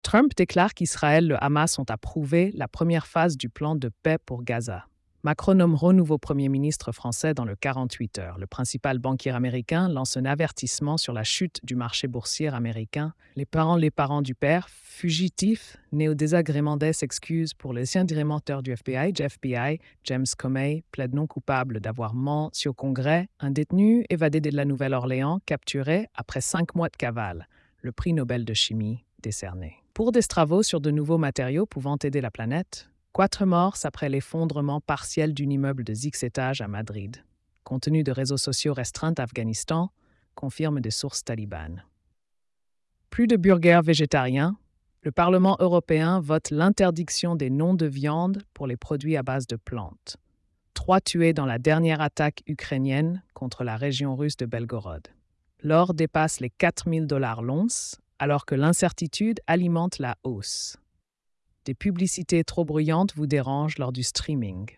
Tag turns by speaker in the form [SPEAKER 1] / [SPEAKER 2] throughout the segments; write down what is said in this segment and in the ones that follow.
[SPEAKER 1] Trump déclare qu'Israël et le Hamas ont approuvé la première phase du plan de paix pour Gaza. Macron nommera nouveau Premier ministre français dans le 48 heures. Le principal banquier américain lance un avertissement sur la chute du marché boursier américain. Les parents du père, fugitifs, nés au désagrément s'excusent pour l'ancien directeur du FBI, James Comey, plaide non coupable d'avoir menti au Congrès. Un détenu évadé de la Nouvelle-Orléans, capturé après 5 mois de cavale. Le prix Nobel de chimie décerné. Pour des travaux sur de nouveaux matériaux pouvant aider la planète, 4 morts après l'effondrement partiel d'un immeuble de 10 étages à Madrid. Compte tenu de réseaux sociaux restreints d'Afghanistan, confirment des sources talibanes. Plus de burgers végétariens. Le Parlement européen vote l'interdiction des noms de viande pour les produits à base de plantes. 3 tués dans la dernière attaque ukrainienne contre la région russe de Belgorod. L'or dépasse les $4 000 l'once, alors que l'incertitude alimente la hausse. Des publicités trop bruyantes vous dérangent lors du streaming.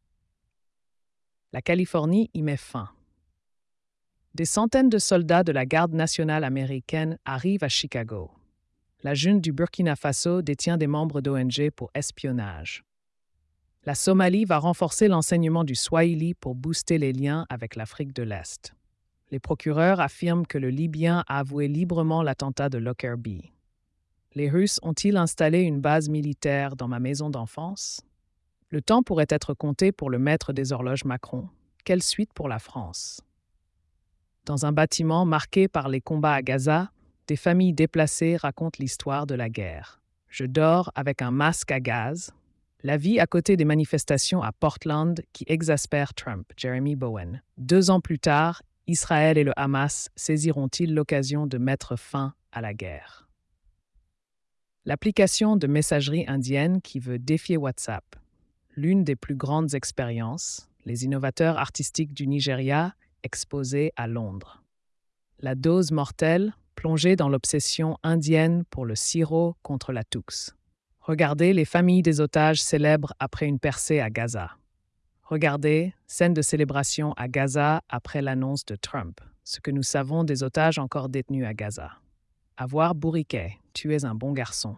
[SPEAKER 1] La Californie y met fin. Des centaines de soldats de la Garde nationale américaine arrivent à Chicago. La junte du Burkina Faso détient des membres d'ONG pour espionnage. La Somalie va renforcer l'enseignement du Swahili pour booster les liens avec l'Afrique de l'Est. Les procureurs affirment que le Libyen a avoué librement l'attentat de Lockerbie. Les Russes ont-ils installé une base militaire dans ma maison d'enfance? Le temps pourrait être compté pour le maître des horloges Macron. Quelle suite pour la France? Dans un bâtiment marqué par les combats à Gaza, des familles déplacées racontent l'histoire de la guerre. Je dors avec un masque à gaz. La vie à côté des manifestations à Portland qui exaspèrent Trump, Jeremy Bowen. 2 ans plus tard, Israël et le Hamas saisiront-ils l'occasion de mettre fin à la guerre? L'application de messagerie indienne qui veut défier WhatsApp. L'une des plus grandes expériences, les innovateurs artistiques du Nigeria exposés à Londres. La dose mortelle plongée dans l'obsession indienne pour le sirop contre la toux. Regardez les familles des otages célèbrent après une percée à Gaza. Regardez, scène de célébration à Gaza après l'annonce de Trump. Ce que nous savons des otages encore détenus à Gaza. Avoir bourriquet, tu es un bon garçon.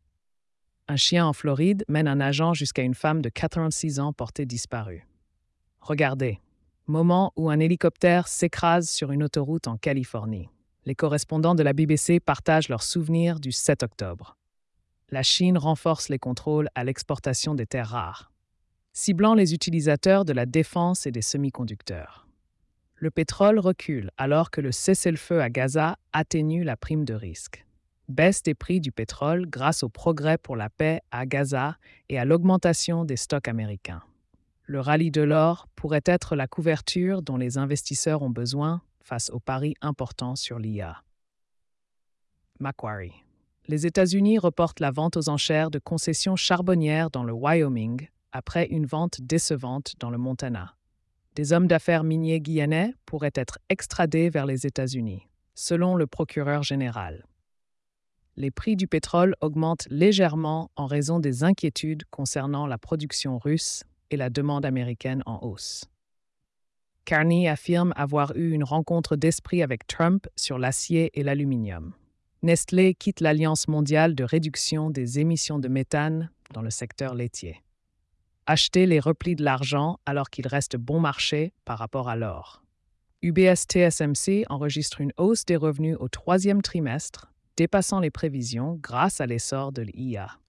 [SPEAKER 1] Un chien en Floride mène un agent jusqu'à une femme de 86 ans portée disparue. Regardez, moment où un hélicoptère s'écrase sur une autoroute en Californie. Les correspondants de la BBC partagent leurs souvenirs du 7 octobre. La Chine renforce les contrôles à l'exportation des terres rares, ciblant les utilisateurs de la défense et des semi-conducteurs. Le pétrole recule alors que le cessez-le-feu à Gaza atténue la prime de risque. Baisse des prix du pétrole grâce au progrès pour la paix à Gaza et à l'augmentation des stocks américains. Le rallye de l'or pourrait être la couverture dont les investisseurs ont besoin face aux paris importants sur l'IA. Macquarie. Les États-Unis reportent la vente aux enchères de concessions charbonnières dans le Wyoming après une vente décevante dans le Montana. Des hommes d'affaires miniers guyanais pourraient être extradés vers les États-Unis, selon le procureur général. Les prix du pétrole augmentent légèrement en raison des inquiétudes concernant la production russe et la demande américaine en hausse. Carney affirme avoir eu une rencontre d'esprit avec Trump sur l'acier et l'aluminium. Nestlé quitte l'Alliance mondiale de réduction des émissions de méthane dans le secteur laitier. Acheter les replis de l'argent alors qu'il reste bon marché par rapport à l'or. UBS-TSMC enregistre une hausse des revenus au 3e trimestre, dépassant les prévisions grâce à l'essor de l'IA.